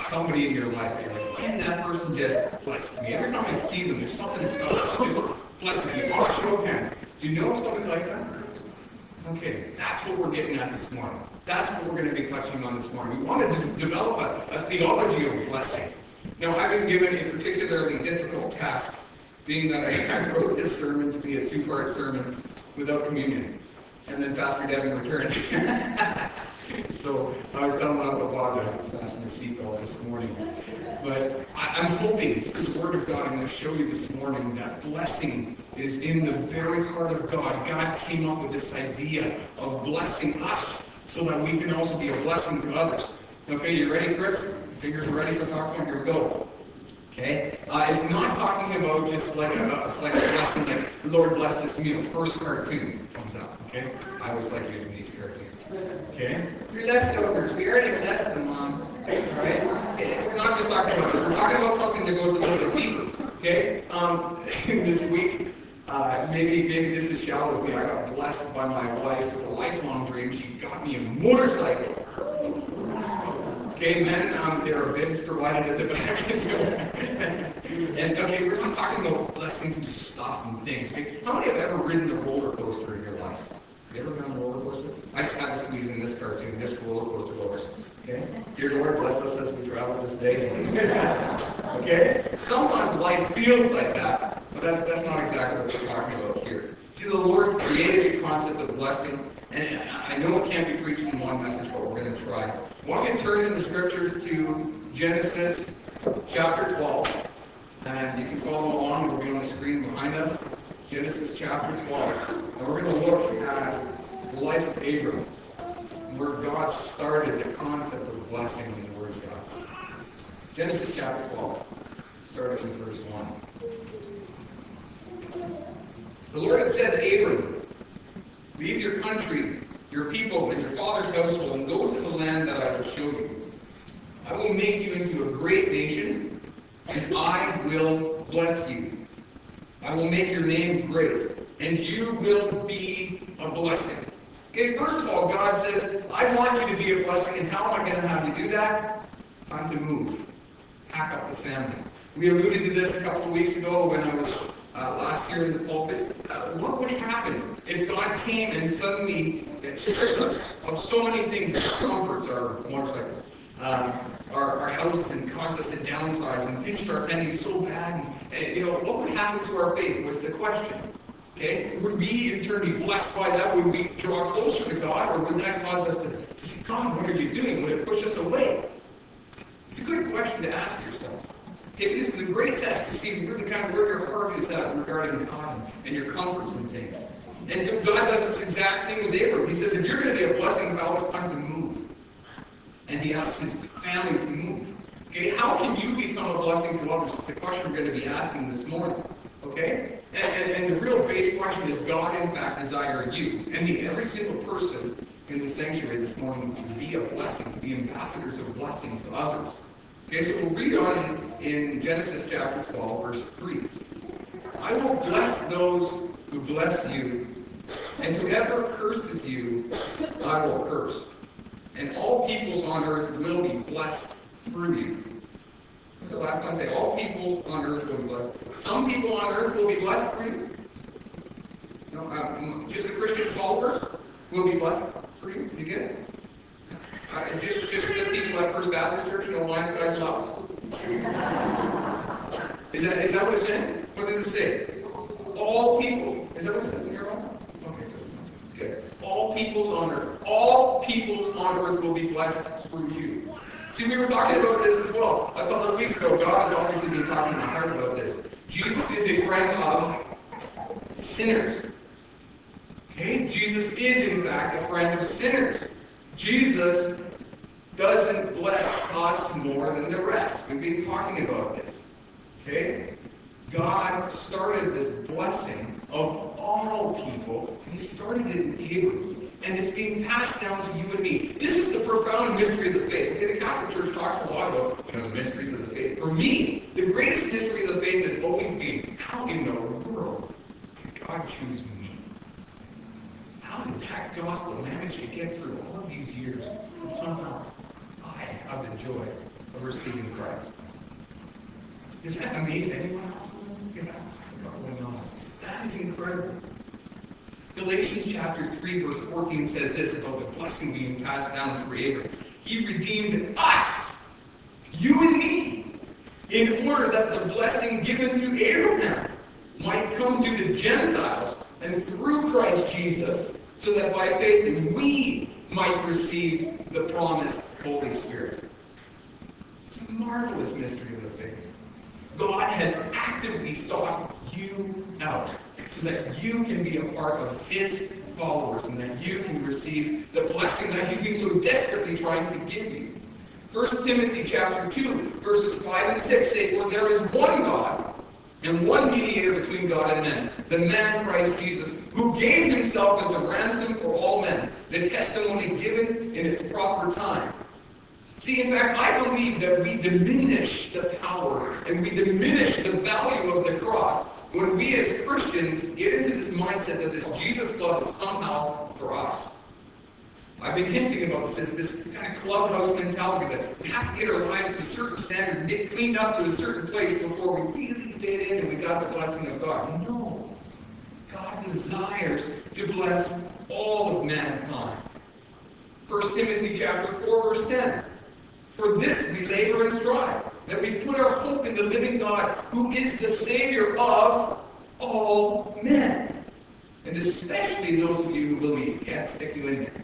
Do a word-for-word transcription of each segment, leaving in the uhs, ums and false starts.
somebody in your life. You're like, man, that person just blesses me. Every time I see them, there's something about them that just blesses me. Oh, show of hands. Do you know something like that? Okay, that's what we're getting at this morning. That's what we're going to be touching on this morning. We want to develop a, a theology of blessing. Now, I've been given a particularly difficult task, being that I, I wrote this sermon to be a two-part sermon without communion. And then Pastor Devin returned. So I was telling Uncle Bob that I was fastening the seatbelt this morning. But I, I'm hoping through the Word of God, I'm going to show you this morning that blessing is in the very heart of God. God came up with this idea of blessing us so that we can also be a blessing to others. Okay, you ready, Chris? Fingers ready for softball? Here we go. Okay? Uh, it's not talking about just like a, like a blessing, like, Lord bless this meal. First cartoon comes up. Okay? I always like using these cartoons. Okay? Your leftovers. We already blessed them, Mom. Alright? Okay. We're not just talking about this. We're talking about something that goes a little bit deeper. Okay? Um, this week, uh, maybe maybe this is shallow with me. I got blessed by my wife with a lifelong dream. She got me a motorcycle. Okay, men, um, there are bibs provided at the back. And okay, we're not talking about blessings to stuff and things. Okay? How many have ever ridden a roller coaster in your life? You ever been on a roller coaster? I just had to squeeze in this cartoon, just roller coaster goers. Okay? Dear Lord, bless us as we travel this day. Okay? Sometimes life feels like that, but that's, that's not exactly what we're talking about here. See, the Lord created the concept of blessing, and I know it can't be preached in one message, but we're going to try. I want you to turn in the scriptures to Genesis chapter twelve, and you can follow along. It'll be on the screen behind us. Genesis chapter twelve. And we're going to look at the life of Abram, where God started the concept of blessing in the Word of God. Genesis chapter twelve, starting in verse one. The Lord had said to Abram, leave your country, your people, and your father's household, and go to the land that I will show you. I will make you into a great nation, and I will bless you. I will make your name great, and you will be a blessing. Okay, first of all, God says, I want you to be a blessing, and how am I going to have you do that? Time to move. Pack up the family. We alluded to this a couple of weeks ago when I was uh, last year in the pulpit. Uh, what would happen if God came and suddenly stripped us of so many things, our comforts, our motorcycle, um, our, our houses, and caused us to downsize and pinched our pennies so bad? And, and, you know, what would happen to our faith was the question. Okay? Would we in turn be blessed by that? Would we draw closer to God? Or would that cause us to, to say, God, what are you doing? Would it push us away? It's a good question to ask yourself. Okay, this is a great test to see really kind of where your heart is at regarding God and your comforts and things. And so God does this exact thing with Abram. He says, if you're going to be a blessing, pal, it's time to move. And he asks his family to move. Okay, how can you become a blessing to others? It's the question we're going to be asking this morning. Okay? And, and, and the real base question is, God, in fact, desire you and me, every single person in the sanctuary this morning, to be a blessing, to be ambassadors of blessing to others. Okay, so we'll read on in, in Genesis chapter twelve, verse three. I will bless those who bless you, and whoever curses you, I will curse. And all peoples on earth will be blessed through you. What's the last time I say? All peoples on earth will be blessed. Some people on earth will be blessed through you. No, um, just the Christian followers will be blessed through you. Did you get it? Uh, just, just the people at First Baptist Church and Alliance Guys Love? Is that, is that what it's saying? What does it say? All people. Is that what it says in your own? Okay, good. Good. All peoples on earth. All peoples on earth will be blessed through you. See, we were talking about this as well. A couple of weeks ago, God has obviously been talking to my heart about this. Jesus is a friend of sinners. Okay? Jesus is, in fact, a friend of sinners. Jesus doesn't bless us more than the rest. We've been talking about this. Okay? God started this blessing of all people, and he started it in Abram. And it's being passed down to you and me. This is the profound mystery of the faith. Okay, the Catholic Church talks a lot about, you know, the mysteries of the faith. For me, the greatest mystery of the faith has always been, how in the world did God choose me? How did that gospel manage to get through all of these years and somehow I have the joy of receiving Christ. Does that amaze anyone else? Yeah, what's going on? That is incredible. Galatians chapter three, verse fourteen says this about the blessing being passed down through Abraham. He redeemed us, you and me, in order that the blessing given to Abraham might come to the Gentiles, and through Christ Jesus, so that by faith we might receive the promised Holy Spirit. It's a marvelous mystery of the faith. God has actively sought you out so that you can be a part of His followers and that you can receive the blessing that He's been so desperately trying to give you. First Timothy chapter two, verses five and six say, "For there is one God and one mediator between God and men, the man Christ Jesus, who gave Himself as a ransom for all men, the testimony given in its proper time." See, in fact, I believe that we diminish the power and we diminish the value of the cross when we as Christians get into this mindset that this Jesus love is somehow for us. I've been hinting about this, this kind of clubhouse mentality that we have to get our lives to a certain standard and get cleaned up to a certain place before we really fit in and we got the blessing of God. No. God desires to bless all of mankind. First Timothy chapter four, verse ten. "For this we labor and strive, that we put our hope in the living God, who is the Savior of all men." And especially those of you who believe. Can't stick you in there.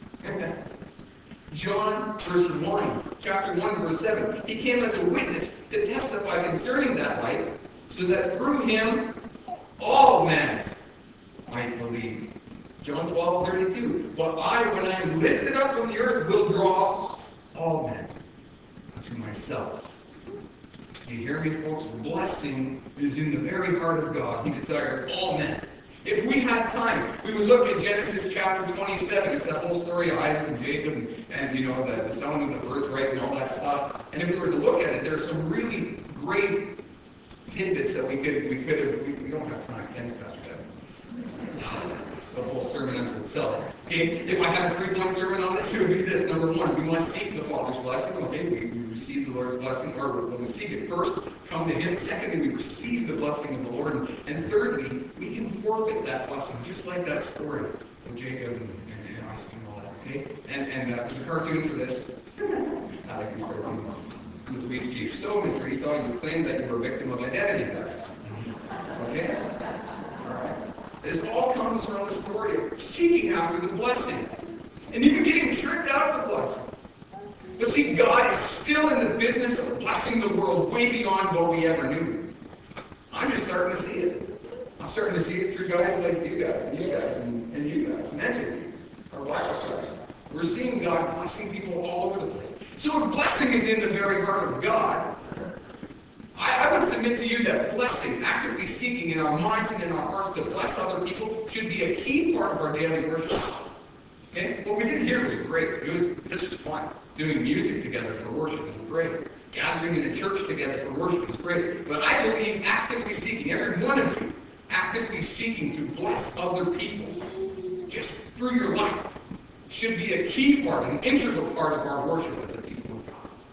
John verse one, chapter one, verse seven. "He came as a witness to testify concerning that light, so that through him all men might believe." John twelve, thirty-two. "But I, when I am lifted up from the earth, will draw all men to myself." You hear me, folks? Blessing is in the very heart of God. He desires all men. If we had time, we would look at Genesis chapter twenty-seven. It's that whole story of Isaac and Jacob and, and you know, the, the selling of the birthright and all that stuff. And if we were to look at it, there are some really great tidbits that we could, we could have, we, we don't have time. Can Pastor Kevin? It's the whole sermon unto itself. Okay, if I had a three-point sermon on this, it would be this. Number one, we must seek the Father's blessing. Okay, we, we receive the Lord's blessing, or when we seek it first, come to Him. Secondly, we receive the blessing of the Lord. And, and thirdly, we can forfeit that blessing, just like that story of Jacob and, and, and Isaac and all that. Okay, and and uh, there's a cartoon for this. I like these cartoons. The police chief. So, Mister Esau, you claim that you were a victim of identity theft. Okay, all right. This all comes from the story of seeking after the blessing. And even getting tricked out of the blessing. But see, God is still in the business of blessing the world way beyond what we ever knew. I'm just starting to see it. I'm starting to see it through guys like you guys, and you guys, and, and you guys, many of you, our Bible study. We're seeing God blessing people all over the place. So if blessing is in the very heart of God, I, I would submit to you that blessing, actively seeking in our minds and in our hearts to bless other people, should be a key part of our daily worship. Okay? What we did here was great. It was, this was fun. Doing music together for worship was great. Gathering in a church together for worship was great. But I believe actively seeking, every one of you, actively seeking to bless other people, just through your life, should be a key part, an integral part of our worship as a people of God.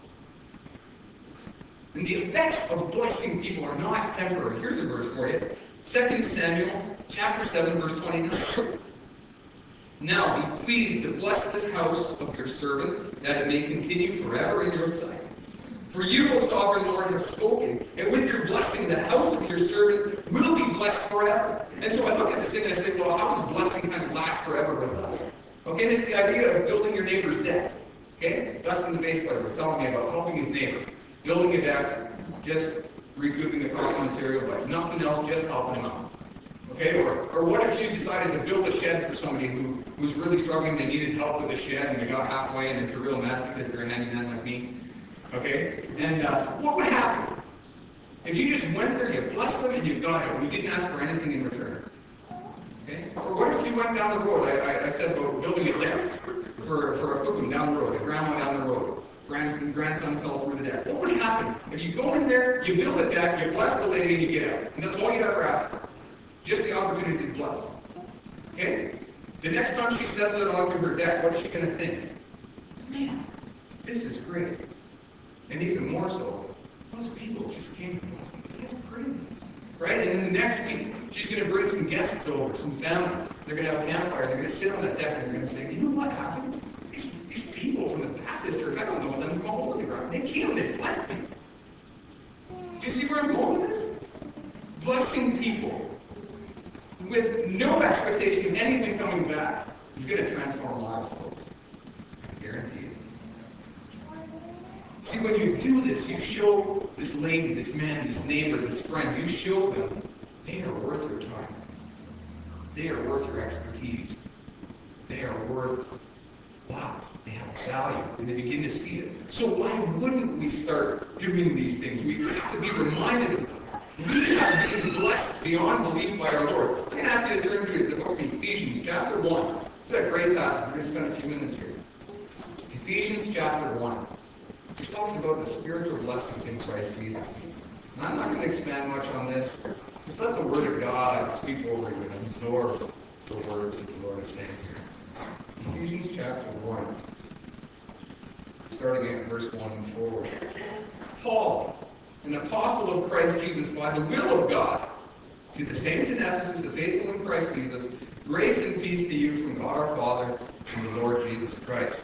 And the effects of blessing people are not temporary. Here's a verse for you. Second Samuel chapter seven, verse twenty-nine. "Now be pleased to bless this house of your servant, that it may continue forever in your sight. For you, O sovereign Lord, have spoken, and with your blessing the house of your servant will be blessed forever." And so I look at this thing and I say, well, how does blessing kind of last forever with us? Okay, this is the idea of building your neighbor's deck. Okay? Dustin the bass player was telling me about helping his neighbor. Building a deck, just recouping the cost of material, but nothing else, just helping him out. Okay, or, or what if you decided to build a shed for somebody who was really struggling, they needed help with a shed, and they got halfway, and it's a real mess because they're a handyman like me. Okay, and uh, what would happen? If you just went there, you blessed them, and you got it, and you didn't ask for anything in return. Okay, or what if you went down the road? I, I, I said about building a deck for, for a cooking down the road, a grandma down the road. Grand, grandson fell through the deck. What would happen? If you go in there, you build a deck, you bless the lady, and you get out. And that's all you ever ask for. Just the opportunity to bless. Okay? The next time she steps out onto her deck, what is she going to think? Man, this is great. And even more so, those people just came to us. That's pretty. Right? And then the next week, she's going to bring some guests over, some family. They're going to have a campfire. They're going to sit on that deck and they're going to say, you know what happened? These, these people from the Baptist church, I don't know them from all over the ground. They came and they blessed me. Do you see where I'm going with this? Blessing people with no expectation of anything coming back is going to transform lives, folks. I guarantee it. See, when you do this, you show this lady, this man, this neighbor, this friend, you show them they are worth your time. They are worth your expertise. They are worth, wow, they have value, and they begin to see it. So why wouldn't we start doing these things? We have to be reminded of them. We have been blessed beyond belief by our Lord. I'm going to ask you to turn to the book of Ephesians, chapter one. It's a great passage. We're going to spend a few minutes here. Ephesians chapter one. Which talks about the spiritual blessings in Christ Jesus. And I'm not going to expand much on this. Just let the Word of God speak over you and absorb the words that the Lord is saying here. Ephesians chapter one, starting at verse one and forward. Paul, an apostle of Christ Jesus by the will of God, to the saints in Ephesus, the faithful in Christ Jesus, grace and peace to you from God our Father and the Lord Jesus Christ.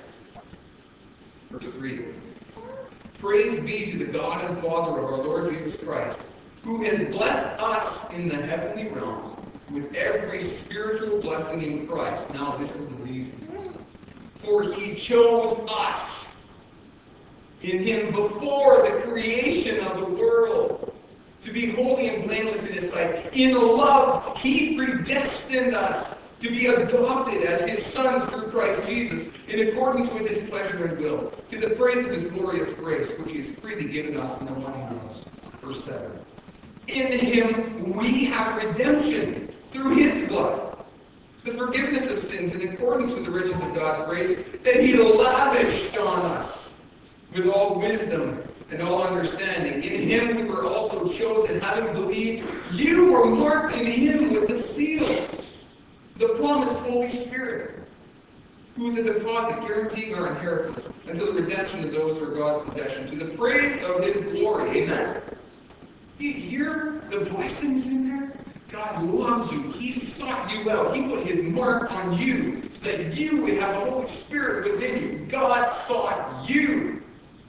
Verse three. Praise be to the God and Father of our Lord Jesus Christ, who has blessed us in the heavenly realms with every spiritual blessing in Christ. Now this is the reason. For he chose us in him before the creation of the world to be holy and blameless in his sight. In love, he predestined us to be adopted as his sons through Christ Jesus, in accordance with his pleasure and will, to the praise of his glorious grace, which he has freely given us in the one he knows. Verse seven. In him we have redemption through his blood, the forgiveness of sins in accordance with the riches of God's grace that he lavished on us with all wisdom and all understanding. In him we were also chosen, having believed you were marked in him with the seal, the promised Holy Spirit, who is a deposit guaranteeing our inheritance until the redemption of those who are God's possession, to the praise of his glory. Amen? You hear the blessings in there? God loves you. He sought you out. He put his mark on you so that you would have the Holy Spirit within you. God sought you.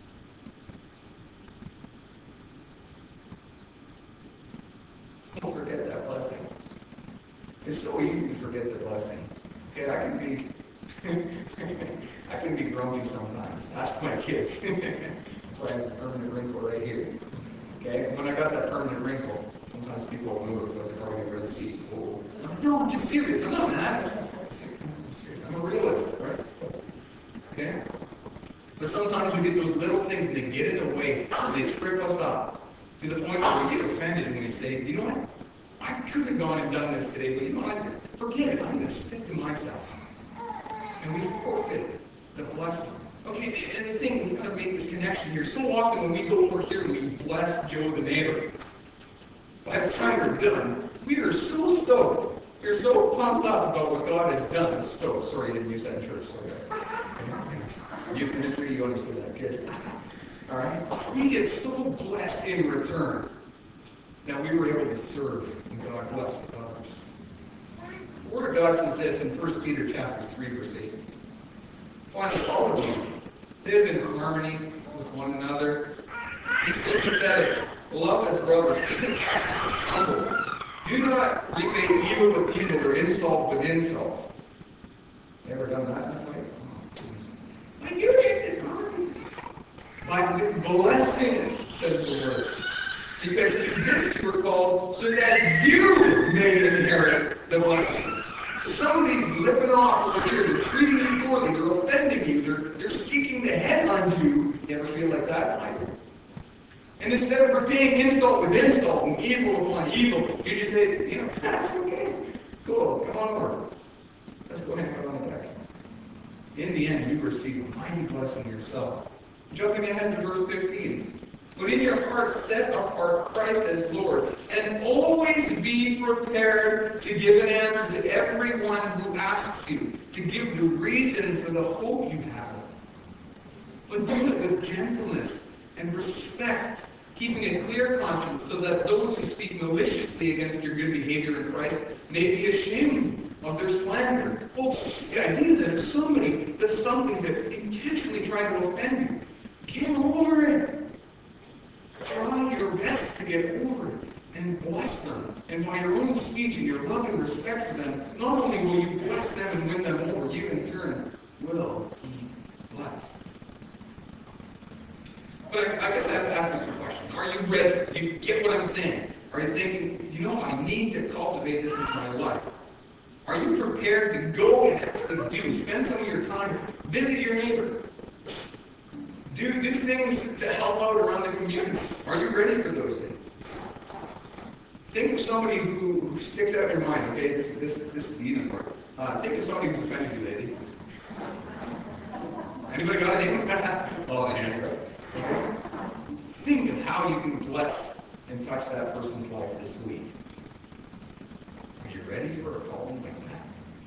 Don't forget that blessing. It's so easy to forget the blessing. Okay, I can be I can be grumpy sometimes. Ask my kids. That's why I have a permanent wrinkle right here. Okay? When I got that permanent wrinkle, sometimes people move so they're probably going to see, oh, no, I'm just serious. I'm not mad. I'm serious. I'm a realist, right? Okay? But sometimes we get those little things and they get in the way and they trip us up to the point where we get offended when we say, you know what? I could have gone and done this today, but you know what? Forget it. I'm going to stick to myself. And we forfeit the blessing. Okay, and the thing, we've got to make this connection here. So often when we go over here and we bless Joe the neighbor, by the time we're done, we are so stoked. We're so pumped up about what God has done. Stoked. Sorry, I didn't use that in church. So youth ministry, you understood that, kid. All right? We get so blessed in return that we were able to serve and God blessed others. The Word of God says this in First Peter chapter three, verse eight. Finally, all of you live in harmony with one another. Be sympathetic. Love as brothers. Humble. Do not repay evil with evil or insult with insult. Ever done that in that way? Like you did it, huh? But with blessing, says the Word. Because to this you were called so that you may inherit the blessing. Somebody's lipping off over here. They're treating you poorly. They're offending you. They're, they're seeking to headhunt you. You ever feel like that, Michael? And instead of repaying insult with insult and evil upon evil, you just say, you know, that's okay. Cool. Come on over. Let's go hang out on the deck. In the end, you receive a mighty blessing yourself. Jumping ahead to verse fifteen. But in your heart set apart Christ as Lord, and always be prepared to give an answer to everyone who asks you, to give the reason for the hope you have. But do it with gentleness and respect, keeping a clear conscience, so that those who speak maliciously against your good behavior in Christ may be ashamed of their slander. Folks, the idea that if somebody does something that intentionally tries to offend you, get over it. Try your best to get over it and bless them. And by your own speech and your love and respect for them, not only will you bless them and win them over, you in turn will be blessed. But I, I guess I have to ask you some questions. Are you ready? You get what I'm saying? Are you thinking, you know, I need to cultivate this into my life? Are you prepared to go ahead to do? Spend some of your time, visit your neighbor. Do, do things to help out around the community. Are you ready for those things? Think of somebody who, who sticks out in your mind. Okay, this, this, this is the easy part. Uh, think of somebody who's offended you lately. Anybody got a name? Oh, the hand, right? Okay. Think of how you can bless and touch that person's life this week. Are you ready for a call like that?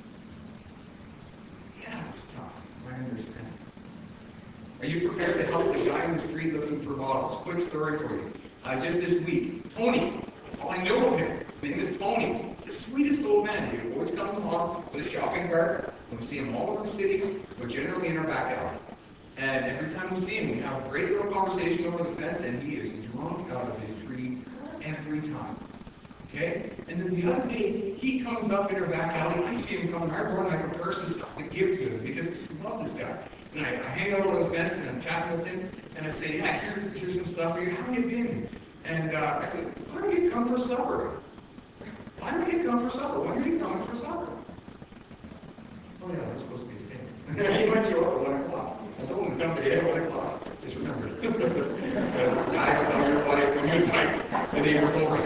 Yeah, it's tough. I understand. Are you prepared to help the guy in the street looking for bottles? Quick story for you. Uh, just this week, Tony. All I know of him. His name is Tony. He's the sweetest old man. He always comes along with a shopping cart. And we see him all over the city, but generally in our back alley. And every time we see him, we have a great little conversation over the fence, and he is drunk out of his tree every time. Okay? And then the other day, he comes up in our back alley. I see him coming. I run like a person stuff to give to him because I love this guy. And I, I hang out over the fence and I'm chatting with him, and I say, yeah, here's, here's some stuff for you. How have you been? And uh, I said, why don't you come for supper? Why don't you come for supper? When are you coming for supper? Oh yeah, we're supposed to be today. He might show up at one o'clock. I told him to come today at one o'clock. Just remember. Guys, tell your wife when you invite the neighbors over.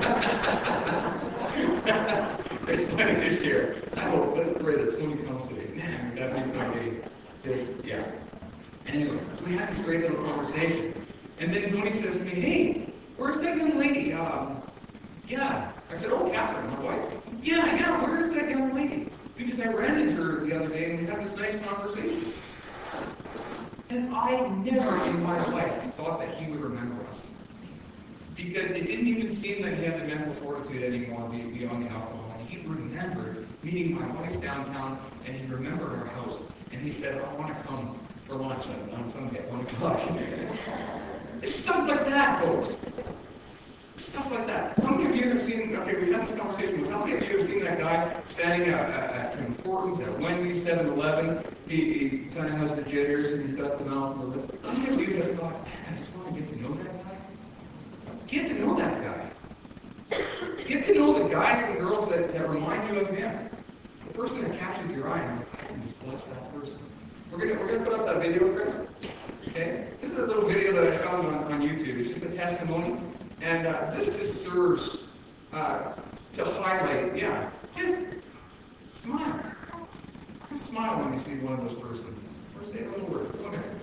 There's plenty this year. I hope, let's pray that Tony comes today. Man, that makes my day. Just, yeah. Anyway, so we had this great little conversation. And then Tony says to me, hey, where's that young lady? Um, yeah. I said, oh, Catherine, my wife. Yeah, yeah, where is that young lady? Because I ran into her the other day and we had this nice conversation. And I never in my life thought that he would remember us. Because it didn't even seem that he had the mental fortitude anymore beyond the alcohol. And he remembered meeting my wife downtown, and he remembered our house. And he said, I want to come for lunch on, on Sunday at one o'clock. It's stuff like that, folks. Stuff like that. How many of you have seen, okay, we had this conversation, but how many of you have seen that guy standing at, at, at Tim Hortons, at Wendy's, seven eleven? He, he kind of has the jitters and he's got the mouth and the lip. How many of you have thought, man, I just want to get to know that guy? Get to know that guy. Get to know the guys and girls that, that remind you of him. The person that catches your eye, and I can just bless that person. We're gonna we're gonna put up that video, Chris. Okay? This is a little video that I found on, on YouTube. It's just a testimony. And uh, this just serves uh, to highlight, yeah, just smile. Just smile when you see one of those persons. Or say a little word. Go ahead.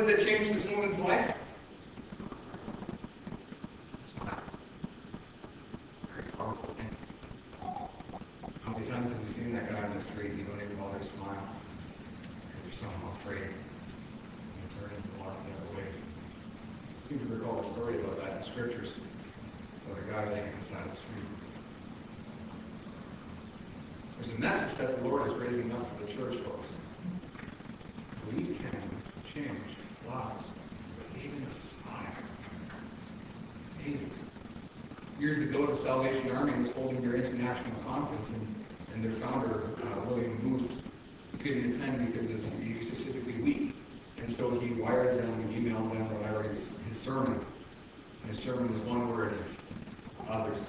it that changed this woman's life? Very powerful thing. How many times have you seen that guy on the street and you don't even bother to smile? Because you're somehow afraid. And you turn and walk the other way. I seem to recall a story about that in scriptures. About a guy laying on the side of the street. There's a message that the Lord is raising up for the church, folks. We can change lives with even a smile. Amazing. Years ago, the Salvation Army was holding their international conference, and, and their founder, uh, William Booth, couldn't attend because of, he was just physically weak. And so he wired them and emailed them whatever his, his sermon. And his sermon was one word: others.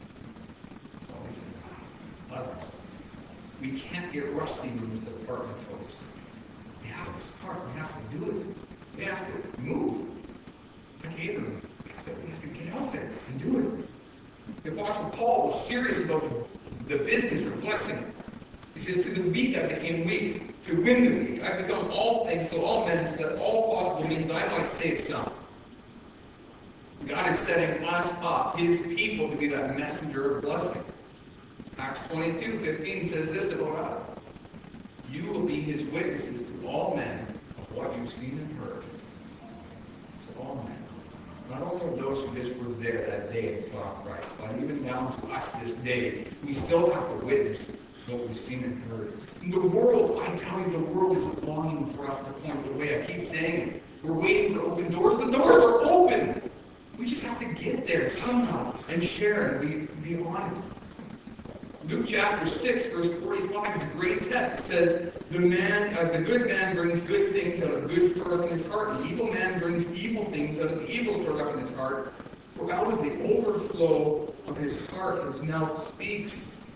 Others. We can't get rusty in this department, folks. We have to start. We have to do it. We have to move. Like Abraham, we have to, we have to get out there and do it. The Apostle Paul was serious about the business of blessing. He says, to the weak I became weak, to win the weak. I've become all things to all men, so that all possible means I might save some. God is setting us up, his people, to be that messenger of blessing. Acts twenty-two fifteen says this about us: you will be his witnesses to all men of what you've seen and heard. To all men. Not only those who just were there that day and saw Christ, but even down to us this day, we still have to witness what we've seen and heard. And the world, I tell you, the world is longing for us to point the way. I keep saying it. We're waiting for open doors. The doors are open. We just have to get there somehow and share and be, be on it. Luke chapter six, verse forty-five is a great text. It says, the man, uh, the good man brings good things out of good stored up in his heart. The evil man brings evil things out of the evil stored up in his heart. For out of the overflow of his heart his mouth speaks.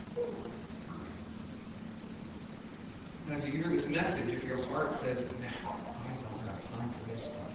As you hear this message, if your heart says, no, I don't have time for this stuff,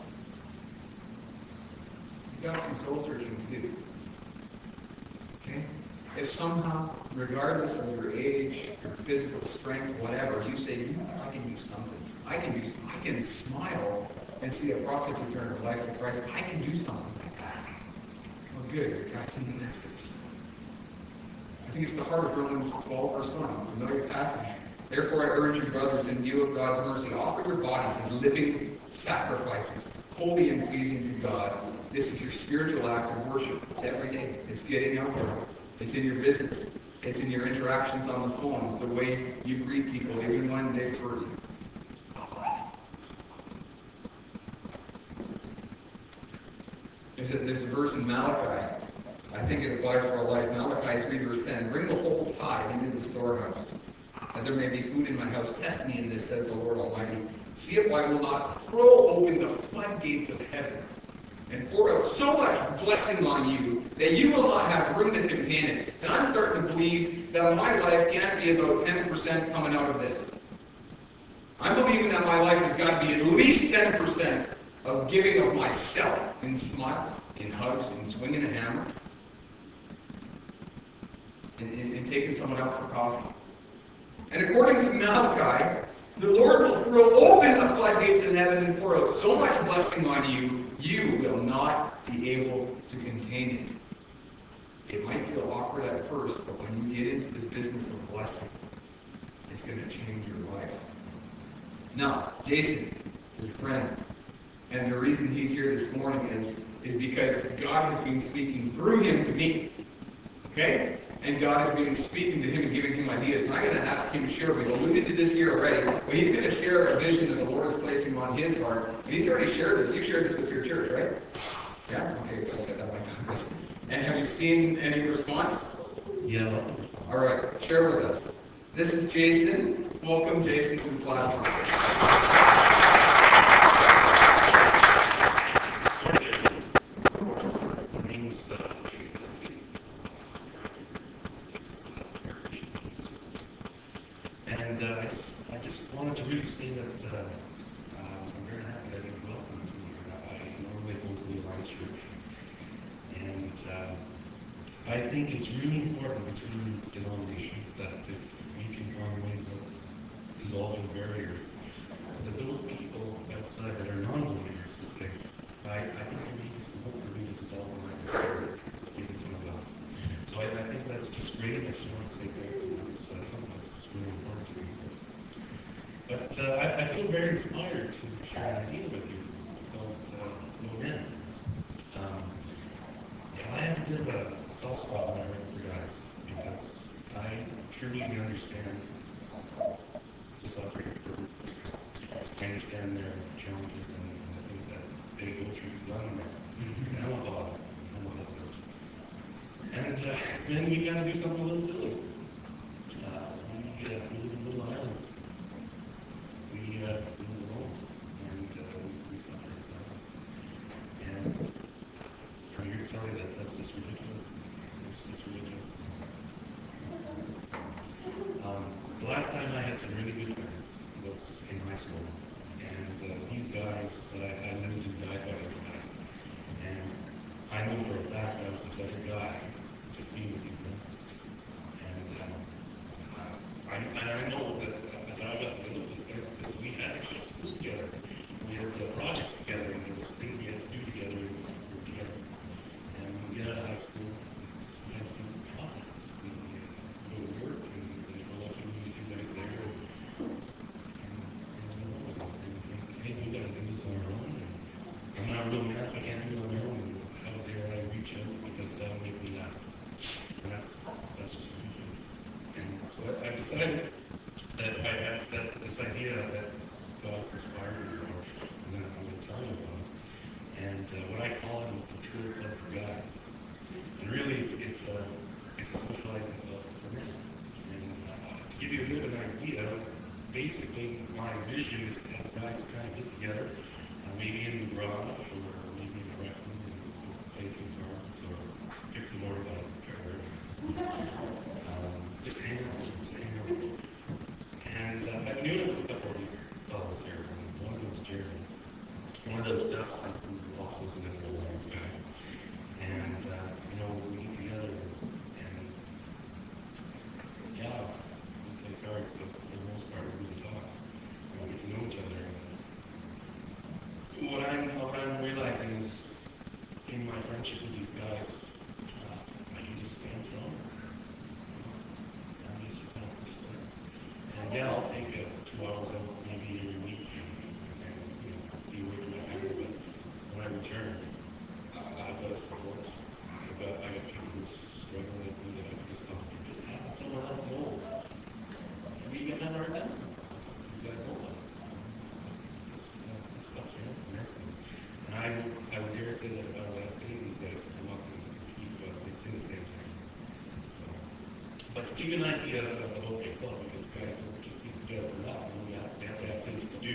you've got some soul searching to do. Okay? If somehow, regardless of your age, your physical strength, whatever, you say, you know what, I can do something. I can do something. I can smile and see a prostitute turn her life to Christ. I can do something like that. Well, good. You're catching the message. I think it's the heart of Romans twelve, verse one. Familiar passage. Therefore, I urge you, brothers, in view of God's mercy, offer your bodies as living sacrifices, holy and pleasing to God. This is your spiritual act of worship. It's every day. It's getting out there. It's in your business. It's in your interactions on the phone. It's the way you greet people, even when they've hurt you. There's a, there's a verse in Malachi. I think it applies to our life. Malachi three, verse ten. Bring the whole tithe into the storehouse, that there may be food in my house. Test me in this, says the Lord Almighty. See if I will not throw open the floodgates of heaven and pour out so much blessing on you that you will not have room to contain it. And I'm starting to believe that my life can't be about ten percent coming out of this. I'm believing that my life has got to be at least ten percent of giving of myself in smiles, in hugs, in swinging a hammer, and, and, and taking someone out for coffee. And according to Malachi, the Lord will throw open the floodgates of heaven and pour out so much blessing on you, you will not be able to contain it. It might feel awkward at first, but when you get into the business of blessing, it's going to change your life. Now, Jason is a friend, and the reason he's here this morning is, is because God has been speaking through him to me. Okay? And God has been speaking to him and giving him ideas. And I'm going to ask him to share. We've alluded to this here already, but he's going to share a vision that the Lord is placing on his heart. And he's already shared this. You shared this with your church, right? Yeah? Okay, so that might be. And have you seen any response? Yeah. All right, share with us. This is Jason. Welcome, Jason, to the platform. My name is uh, Jason. And uh, I just I just wanted to really say that uh, uh, I'm very happy that you've welcomed me here. I normally go to the Alliance Church. And uh, I think it's really important between denominations that if we can find ways of dissolving barriers, that those people outside that are non-believers will say, I, I think there may be some hope for me to dissolve my barrier, get into my God. So I, I think that's just great. I just want to say thanks. That's uh, something that's really important to me. But uh, I, I feel very inspired to share an idea with you about, uh, about men. Um, yeah, I have a bit of a soft spot when I write for guys because I truly understand the suffering for I understand their challenges and, and the things that they go through because I'm a man. And I'm a father. I'm a husband. And uh, as men, we kind of do something a little silly. Uh, we, uh, we live in little islands. We uh, live alone. And uh, we, we suffer in silence. And I'm here to tell you that that's just ridiculous. It's just ridiculous. Um, the last time I had some really good friends was in high school. And uh, these guys, uh, I lived and died by those guys. And I know for a fact I was a better guy just being with these men. And um, uh, I, and I know that, uh, that I got together with these guys because we had to go to school together. We had uh, projects together, and there was things we had to do together, and we were together. And when we get out of high school, sometimes we don't have that. We uh, go to work, and, and if we're lucky, we meet a few guys there. And, hey, we got to do this on our own. And I'm not a real man if I can't do it on my own. And how dare I reach out because that'll make me less. And that's that's just ridiculous. And so I, I decided that I had that this idea that God's inspired me for, and then I'm going to tell you about it. And uh, what I call it is the Tool Club for Guys. And really, it's it's a it's a socializing club for men. And uh, to give you a bit of an idea. Basically, my vision is to have guys kind of get together, uh, maybe in the garage or maybe in the rec room and play a few cards or fix a motorbike or um, just hang out, just hang out. And uh, I've been doing it with a couple of these fellows here. And one of them is Jeremy. One of them is Dustin, who also is an Edible Alliance guy. And, uh, you know, we get together and, yeah, play cards, but for the most part, we really talk. And we get to know each other. And what I'm, what I'm realizing is, in my friendship with these guys, uh, I can just stand strong. I'm just, uh, just there. And yeah, I'll take uh, two hours out maybe every week and, and you know, be away from my family. But when I return, uh, I've got a support. I've got, I got people who are struggling with me that I can just talk to. Just having someone else know. Maybe I'm having a hard time sometimes. These guys know that. Just, uh, just helps me out immensely. And I would, I would dare say that if I would ask any of these guys to come up and, and speak about it, they'd say the same thing. So, but to give you an idea about my club, because guys don't just get together for that, we have, we have to have things to do.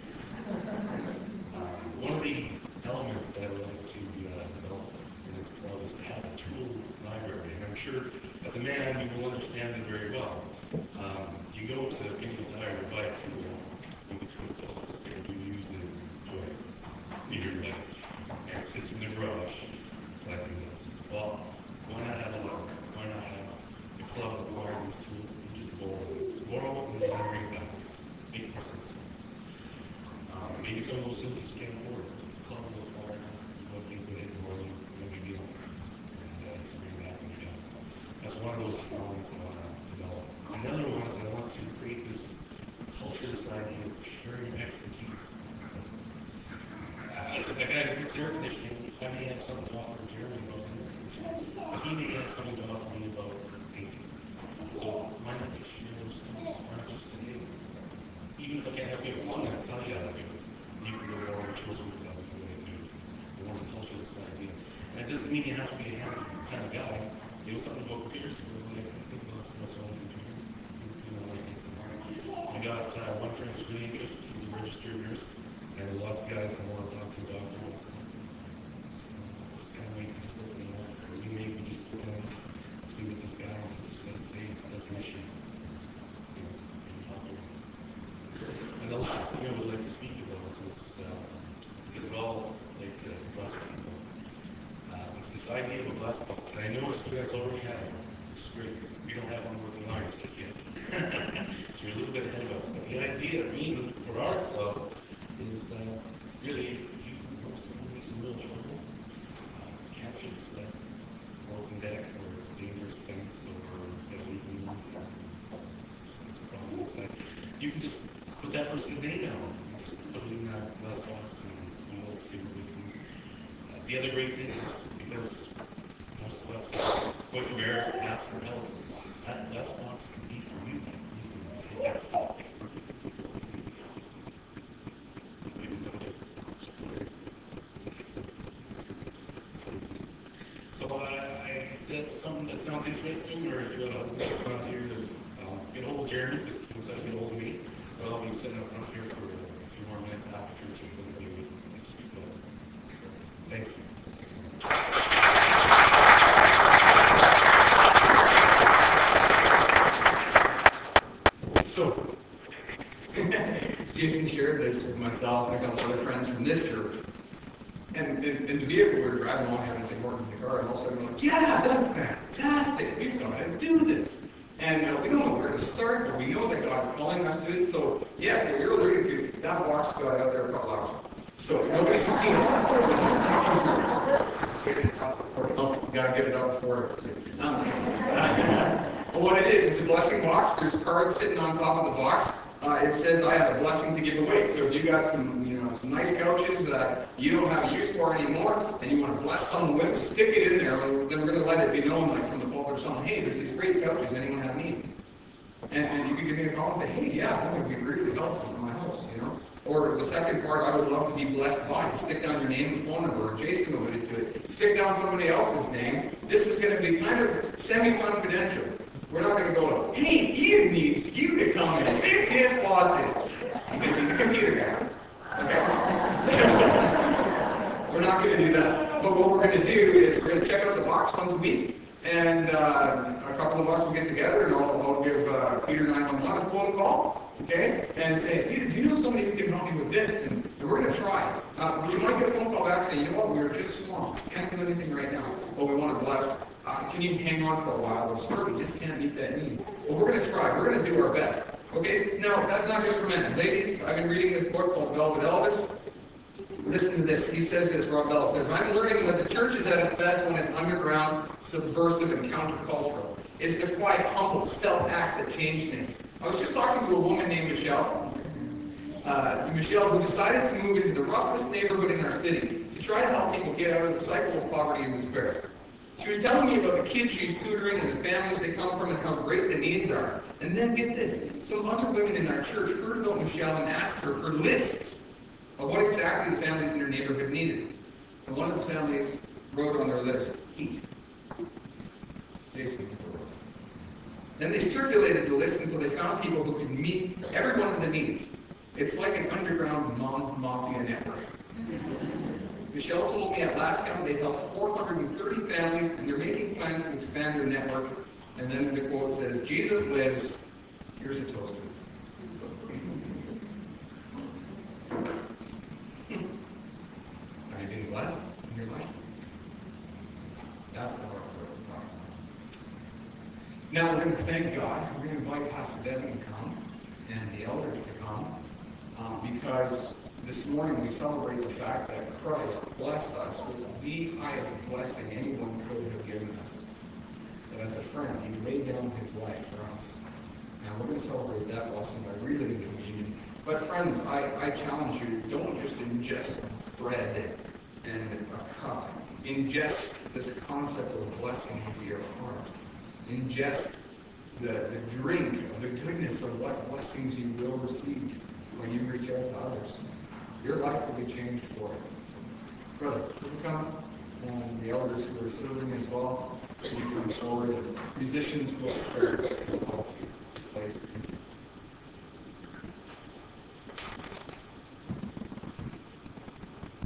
Um, one of the elements that I would like to uh, develop in this club is to have a tool library. And I'm sure as a man you will understand it very well. Um, you go to Pinnacle Tire and buy a tool in between calls and you use it twice in your life. And it sits in the garage collecting dust. Well, why not have a library? Why not have the club acquire these tools and you just borrow them? Just borrow it and then bring it back. Makes more sense to me. Um, maybe some of those tools you just can't afford. The club will acquire them. You go ahead and borrow them. No big deal. And uh, just bring it back when you got it. That's one of those elements I want to develop. Another one is I want to create this culture, this idea of sharing expertise. As a guy who fixes air conditioning, I may have something to offer Jeremy about air conditioning, but he may have something to offer me about painting. So why not just share those skills? Why not just say, hey, even if I can't help you, I'm going to tell you how to do it. You can go borrow the tools with me, and go do it. I want to culture this idea. And it doesn't mean you have to be a handy kind of guy. You know something about computers? Like, I think lots of us own a computer. You know, like it's somewhere. I got uh, one friend who's really interested. He's a registered nurse. And there are lots of guys that want to talk to a doctor and stuff. This guy may be just open enough. Or we may be just open enough to be with this guy and he just says, hey, that's an issue. You know, you can talk to him. And the last thing I would like to speak about is, uh, because we all like to bless people. Uh, it's this idea of a bless box. I noticed you guys already have one. is great. We don't have unworking lines just yet. So you're a little bit ahead of us. But the idea being for our club is that really if you know someone in some real trouble, uh, can't fix that broken deck or dangerous fence or a leaking roof, it's, it's a problem inside. You can just put that person's name down. You just put it in that glass box and we'll see what we can do. Uh, the other great thing is because most of us are quite embarrassed to ask for help, that glass box can be for you. You can take that stuff. So uh, I, if that's something that sounds interesting, or if you got a husband that's not here, uh, get a hold of Jeremy, because he knows how to get a hold of me. But I'll be sitting up front here for a few more minutes after church if anybody would speak about it. Thanks. So, Jason shared this with myself and a couple other friends from this church. And in, in the vehicle we were driving along, having to work in the car, and all of a sudden we're like, yeah, that's fantastic. We've got to do this. And uh, we don't know where to start, but we know that God's calling us to it. So, yes, what you're alluding to, that box got out there a couple hours. So, nobody's seen it. Oh, got to get it out before. Um, well, what it is, it's a blessing box. There's cards sitting on top of the box. Uh, it says, I have a blessing to give away. So if you got some, you know, some nice couches that you don't have a use for anymore, and you want to bless someone with, stick it in there. And then we're going to let it be known, like from the pulpit or something, hey, there's these great couches. Anyone have need? And, and you can give me a call and say, hey, yeah, that would be really helpful in my house, you know. Or the second part, I would love to be blessed by. Stick down your name and phone number. Jason alluded to it. Stick down somebody else's name. This is going to be kind of semi-confidential. We're not going to go, hey, Ian needs you to come and fix his faucets. Because he's a computer guy. Okay? We're not going to do that. But what we're going to do is we're going to check out the box once a week. And uh, a couple of us will get together and I'll, I'll give uh, Peter nine one one a phone call. Okay? And say, Peter, do you know somebody who can help me with this? And, and we're going to try. Uh, you might get a phone call back saying, you know what, we were just swamped. Can't do anything right now. But we want to bless. Uh, can you hang on for a while? Or sorry, we just can't meet that need. Well, we're going to try. We're going to do our best. Okay? Now, that's not just for men. Ladies, I've been reading this book called Velvet Elvis. Listen to this. He says this, Rob Bell says, I'm learning that the church is at its best when it's underground, subversive, and countercultural. It's the quiet, humble, stealth acts that change things. I was just talking to a woman named Michelle. Uh, to Michelle, who decided to move into the roughest neighborhood in our city to try to help people get out of the cycle of poverty and despair. She was telling me about the kids she's tutoring and the families they come from and how great the needs are. And then get this, some other women in our church heard about Michelle and asked her for lists of what exactly the families in her neighborhood needed. And one of the families wrote on their list, heat. Jason. Then they circulated the list until they found people who could meet every one of the needs. It's like an underground mom mafia network. Michelle told me at last count they helped four hundred thirty families, and they're making plans to expand their network. And then the quote says, Jesus lives. Here's a toaster. Are you being blessed in your life? That's the heart of the talk. Now we're going to thank God. We're going to invite Pastor Devin to come and the elders to come um, because this morning we celebrate the fact that Christ blessed us with the highest blessing anyone could have given us. That as a friend, he laid down his life for us. Now we're going to celebrate that blessing by reading the communion. But friends, I, I challenge you, don't just ingest bread and a cup. Ingest this concept of blessing into your heart. Ingest the, the drink of the goodness of what blessings you will receive when you reach out to others. Your life will be changed for it. Brother, will you come? And the elders who are serving as well, will you come forward? Musicians will prepare as well.